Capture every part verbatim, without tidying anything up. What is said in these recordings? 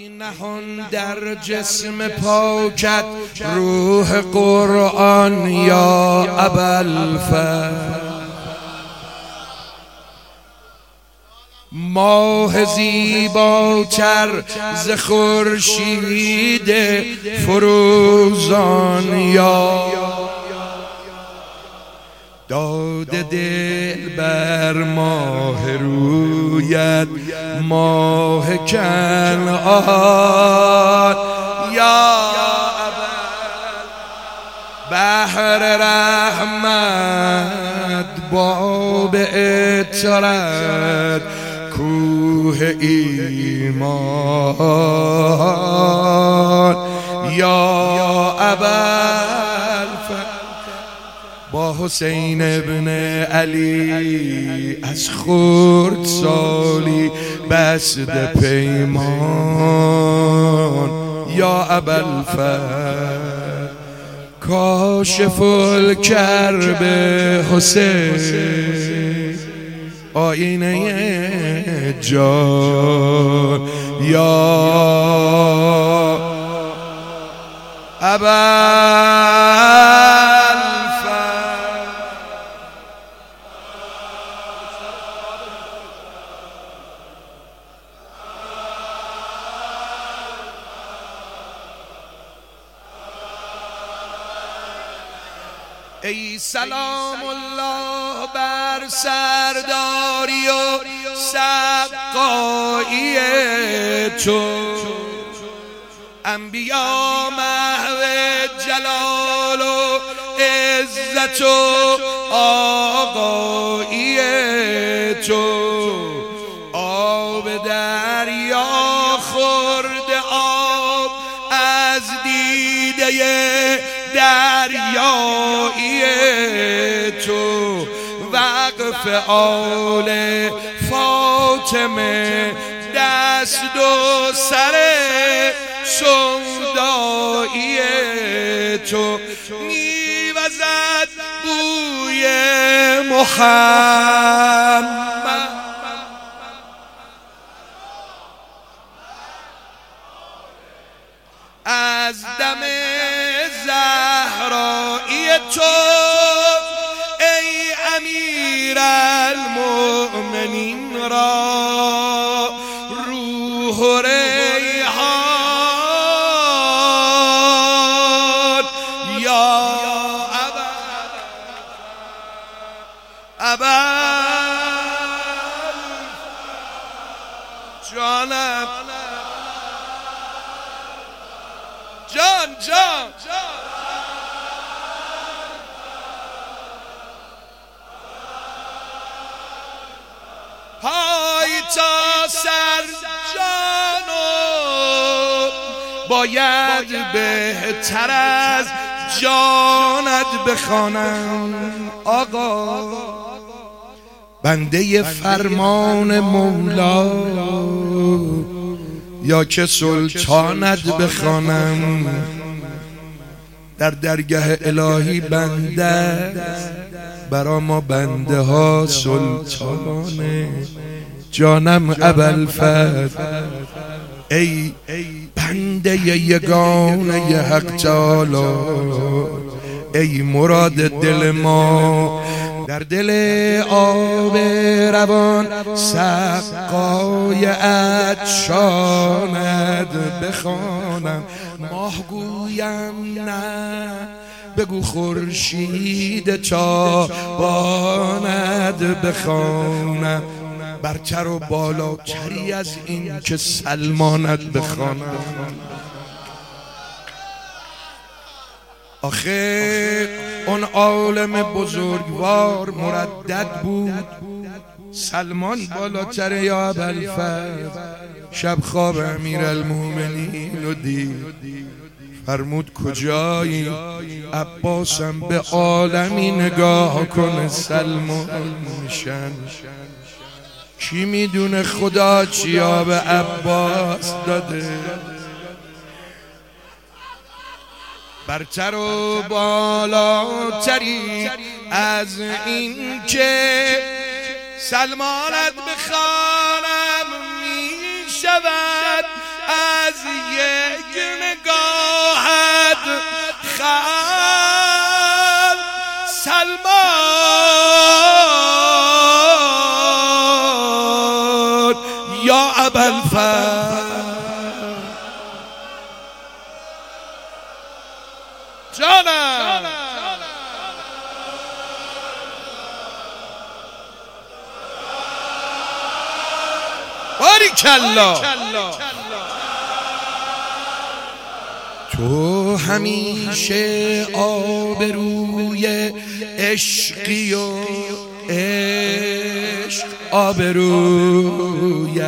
ای نهان در جسم پاکت روح قرآن یا ابوالفضل، ماه زیباتر ز خورشید فروزان یا داد دل بر ماه رویت ماه کنعان یا بحر رحمت باب اطرت کوه ایمان یا ابوالفضل، با حسین ابن علی از خرد سالی بسته پیمان یا ابوالفضل، کاشف الکرب حسین آینه جان یا ابوالفضل. ای سلام الله بر سرداری و سقایی تو، انبیا محو جلال و عزت و آقایی تو، آب دریا خورده آب از دیده دریایی تو، وقف آل فاطمه دست و سر سودایی تو، میوزد بوی محمد از دم زهرایی تو، ای امیر المؤمنین را روح و ریحان یا ابوالفضل، جانم جان جان پای تا سر جانو باید بهتر از جانت بخوانم آقا، بنده فرمان مولا یا که سلطانت بخوانم، در درگاه الهی بنده برا ما بنده ها سلطانه، جانم ابوالفضل ای بنده یگانه حق تعالی، ای مراد دل ما در دل آب روان سقای عطشانت بخوانم، ماه گویم نه بگو خورشید تابانت بخوانم، برتر و بالاتری از این که سلمانت بخوانم. آخه اون عالم بزرگوار مردد بود، سلمان بالاتر یا ابوالفضل، شب خواب امیرالمومنین رو دید، فرمود کجایی؟ عباسم، به عالمی نگاه کنه سلمان میشن، کی میدونه خدا چیا به عباس داده، برتر و بالاتری از این که سلمانت بخوانم می شود از یک نگاهت خلق سلمان یا ابوالفضل. جانم باریکالله. تو همیشه آبروی عشقی و عشق آبروی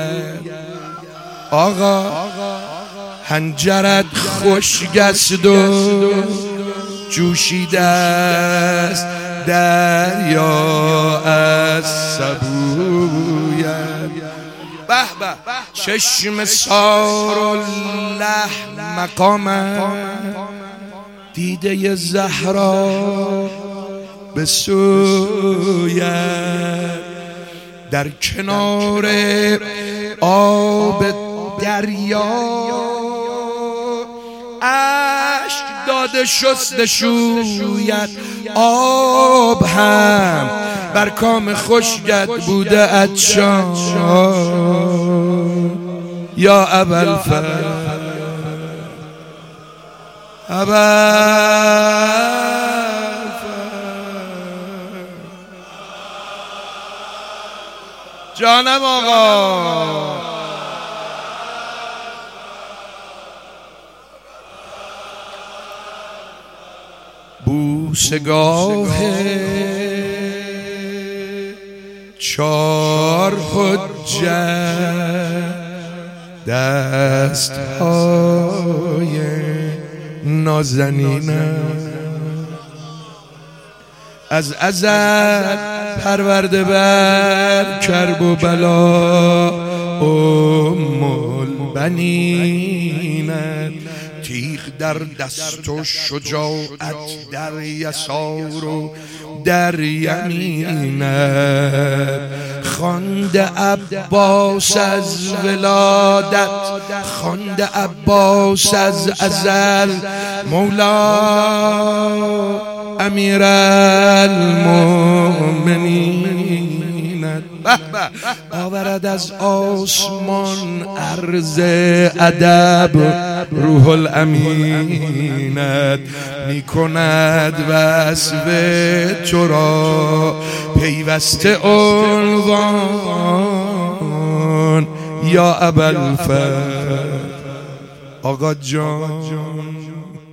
آقا. حنجرت خشکست و جوشیده است دریا از سبویت. به به چشم سار و لحم مقامت دیده زهرا به سویت. در کنار آب دریا اشک داده شست شویت. آب هم بر کام خشکت بوده عطشان یا ابوالفضل. ابوالفضل جانم آقا. بوسگاه چار حجت دست های نازنینم از ازل پرورده بر کرب و بلا ام البنینت. تیغ در دست و شجاعت در یسار و در یمینت. خوانده عباس از ولادت، خوانده عباس از ازل مولا امیرالمؤمنین. آورد از آسمان عرض ادب روح الامینت. می کند وصف تو را پیوسته عنوان یا ابوالفضل. آقا جان